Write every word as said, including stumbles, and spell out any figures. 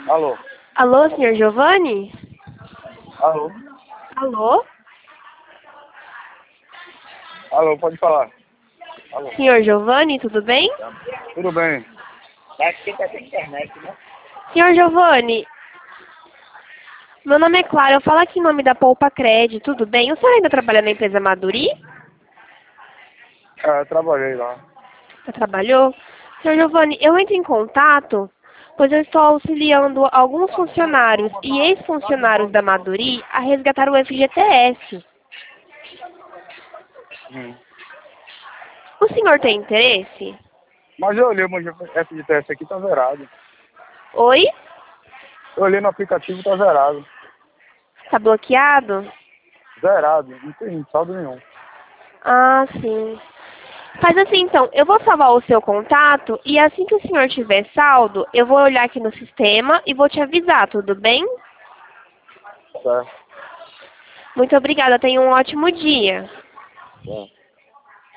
Alô? Alô, senhor Giovanni? Alô? Alô? Alô, pode falar. Alô? Senhor Giovanni, tudo bem? Tudo bem? Senhor Giovanni, meu nome é Clara, eu falo aqui em nome da Poupa Cred, tudo bem? O senhor ainda trabalha na empresa Maduri? É, eu trabalhei lá. Você trabalhou? Senhor Giovanni, eu entro em contato, pois eu estou auxiliando alguns funcionários e ex-funcionários da Maduri a resgatar o F G T S. Hum. O senhor tem interesse? Mas eu olhei o meu F G T S aqui, tá zerado. Oi? Eu olhei no aplicativo, tá zerado. Está bloqueado? Zerado, não tem saldo nenhum. Ah, sim. Faz assim então, eu vou salvar o seu contato e assim que o senhor tiver saldo, eu vou olhar aqui no sistema e vou te avisar, tudo bem? Certo. Muito obrigada, tenha um ótimo dia. Certo.